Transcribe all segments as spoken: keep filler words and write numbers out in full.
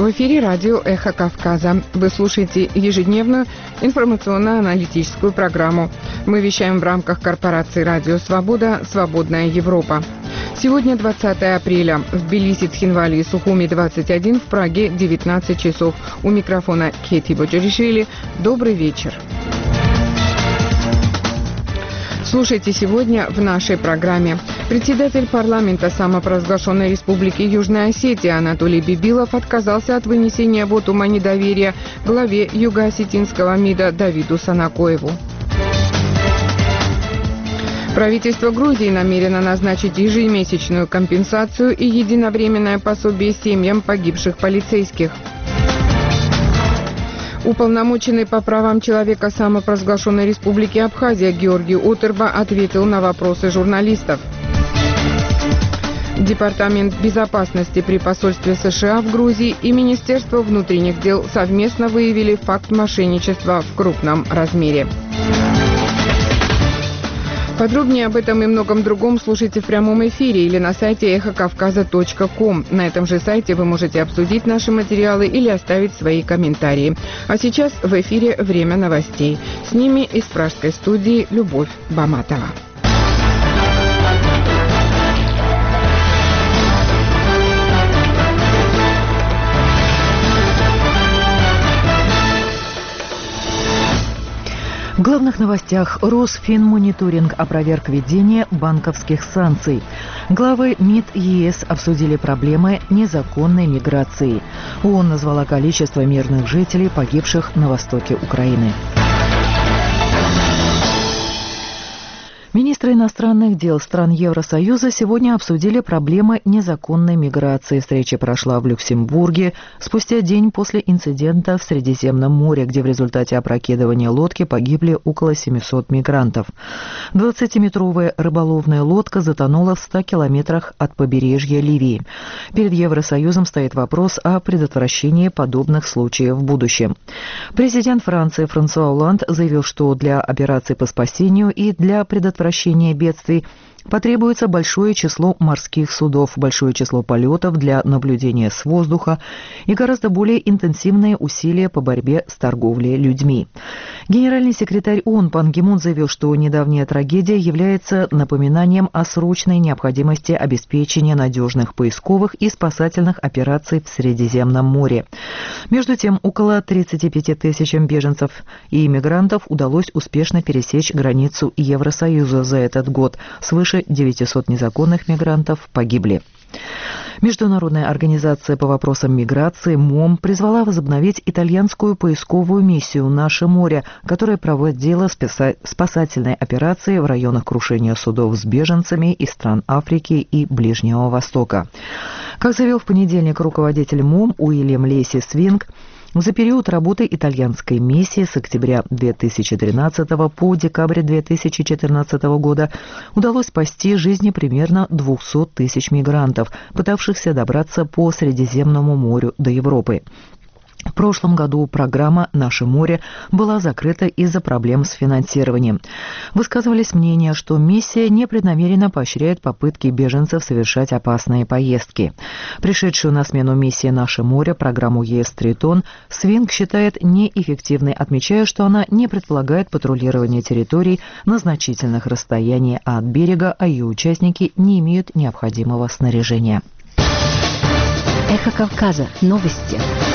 В эфире радио «Эхо Кавказа». Вы слушаете ежедневную информационно-аналитическую программу. Мы вещаем в рамках корпорации «Радио Свобода. Свободная Европа». Сегодня двадцатое апреля. В Тбилиси, Тхинвале и Сухуми двадцать один, в Праге девятнадцать часов. У микрофона Кети Боджаришвили. Добрый вечер. Слушайте сегодня в нашей программе. Председатель парламента самопровозглашенной республики Южная Осетия Анатолий Бибилов отказался от вынесения вотума недоверия главе юго-осетинского МИДа Давиду Санакоеву. Правительство Грузии намерено назначить ежемесячную компенсацию и единовременное пособие семьям погибших полицейских. Уполномоченный по правам человека самопровозглашенной республики Абхазия Георгий Отерба ответил на вопросы журналистов. Департамент безопасности при посольстве США в Грузии и Министерство внутренних дел совместно выявили факт мошенничества в крупном размере. Подробнее об этом и многом другом слушайте в прямом эфире или на сайте эхо кавказа точка ком. На этом же сайте вы можете обсудить наши материалы или оставить свои комментарии. А сейчас в эфире время новостей. С ними из пражской студии Любовь Баматова. В главных новостях: Росфинмониторинг опроверг введение банковских санкций. Главы МИД ЕС обсудили проблемы незаконной миграции. ООН назвала количество мирных жителей, погибших на востоке Украины. Министры иностранных дел стран Евросоюза сегодня обсудили проблемы незаконной миграции. Встреча прошла в Люксембурге спустя день после инцидента в Средиземном море, где в результате опрокидывания лодки погибли около семисот мигрантов. двадцатиметровая рыболовная лодка затонула в ста километрах от побережья Ливии. Перед Евросоюзом стоит вопрос о предотвращении подобных случаев в будущем. Президент Франции Франсуа Олланд заявил, что для операций по спасению и для предотвращения Предотвращение бедствий потребуется большое число морских судов, большое число полетов для наблюдения с воздуха и гораздо более интенсивные усилия по борьбе с торговлей людьми. Генеральный секретарь ООН Пан Ги Мун заявил, что недавняя трагедия является напоминанием о срочной необходимости обеспечения надежных поисковых и спасательных операций в Средиземном море. Между тем, около тридцати пяти тысячам беженцев и иммигрантов удалось успешно пересечь границу Евросоюза за этот год. Свыше девятисот незаконных мигрантов погибли. Международная организация по вопросам миграции МОМ призвала возобновить итальянскую поисковую миссию «Наше море», которая проводила спасательные операции в районах крушения судов с беженцами из стран Африки и Ближнего Востока. Как заявил в понедельник руководитель МОМ Уильям Лейси Свинг, за период работы итальянской миссии с октября две тысячи тринадцатого по декабрь две тысячи четырнадцатого года удалось спасти жизни примерно двухсот тысяч мигрантов, пытавшихся добраться по Средиземному морю до Европы. В прошлом году программа «Наше море» была закрыта из-за проблем с финансированием. Высказывались мнения, что миссия непреднамеренно поощряет попытки беженцев совершать опасные поездки. Пришедшую на смену миссии «Наше море» программу ЕС «Тритон» Свинг считает неэффективной, отмечая, что она не предполагает патрулирование территорий на значительных расстояниях от берега, а ее участники не имеют необходимого снаряжения. Эхо Кавказа. Новости.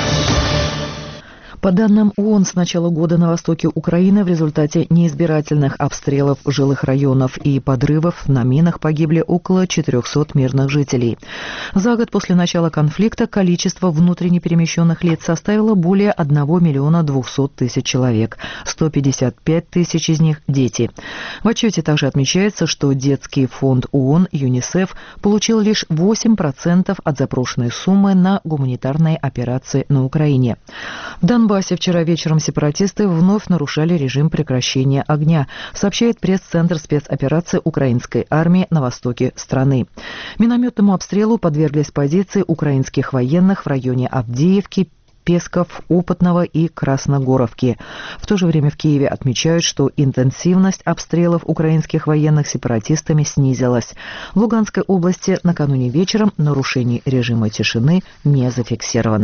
По данным ООН, с начала года на востоке Украины в результате неизбирательных обстрелов жилых районов и подрывов на минах погибли около четырехсот мирных жителей. За год после начала конфликта количество внутренне перемещенных лиц составило более одного миллиона двухсот тысяч человек. сто пятьдесят пять тысяч из них – дети. В отчете также отмечается, что детский фонд ООН ЮНИСЕФ получил лишь восемь процентов от запрошенной суммы на гуманитарные операции на Украине. В Донбассе вчера вечером сепаратисты вновь нарушали режим прекращения огня, сообщает пресс-центр спецоперации украинской армии на востоке страны. Минометному обстрелу подверглись позиции украинских военных в районе Авдеевки, Песков, Опытного и Красногоровки. В то же время в Киеве отмечают, что интенсивность обстрелов украинских военных сепаратистами снизилась. В Луганской области накануне вечером нарушений режима тишины не зафиксировано.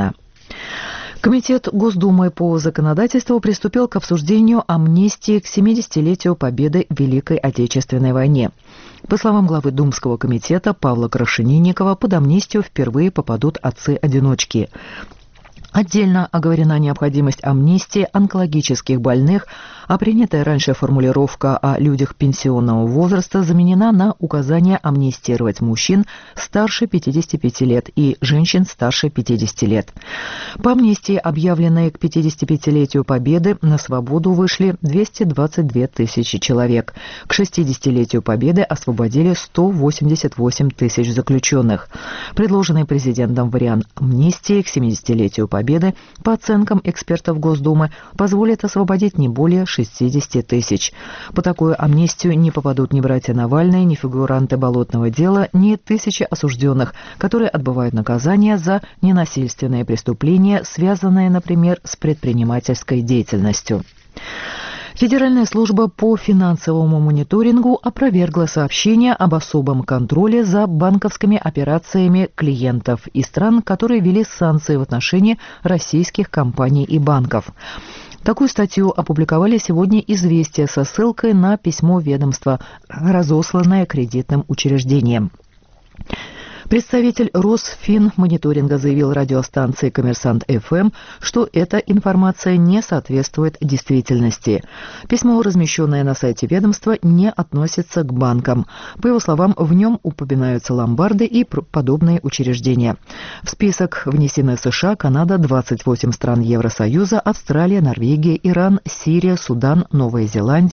Комитет Госдумы по законодательству приступил к обсуждению амнистии к семидесятилетию победы в Великой Отечественной войне. По словам главы Думского комитета Павла Крашенинникова, под амнистию впервые попадут отцы-одиночки. Отдельно оговорена необходимость амнистии онкологических больных, а принятая раньше формулировка о людях пенсионного возраста заменена на указание амнистировать мужчин старше пятидесяти пяти лет и женщин старше пятидесяти лет. По амнистии, объявленной к пятидесятипятилетию Победы, на свободу вышли двести двадцать две тысячи человек. К шестидесятилетию Победы освободили сто восемьдесят восемь тысяч заключенных. Предложенный президентом вариант амнистии к семидесятилетию Победы Победы, по оценкам экспертов Госдумы, позволит освободить не более шестидесяти тысяч. По такую амнистию не попадут ни братья Навальные, ни фигуранты Болотного дела, ни тысячи осужденных, которые отбывают наказание за ненасильственные преступления, связанные, например, с предпринимательской деятельностью. Федеральная служба по финансовому мониторингу опровергла сообщение об особом контроле за банковскими операциями клиентов из стран, которые ввели санкции в отношении российских компаний и банков. Такую статью опубликовали сегодня «Известия» со ссылкой на письмо ведомства, разосланное кредитным учреждениям. Представитель Росфинмониторинга заявил радиостанции «Коммерсант эф эм», что эта информация не соответствует действительности. Письмо, размещенное на сайте ведомства, не относится к банкам. По его словам, в нем упоминаются ломбарды и подобные учреждения. В список внесены США, Канада, двадцать восемь стран Евросоюза, Австралия, Норвегия, Иран, Сирия, Судан, Новая Зеландия,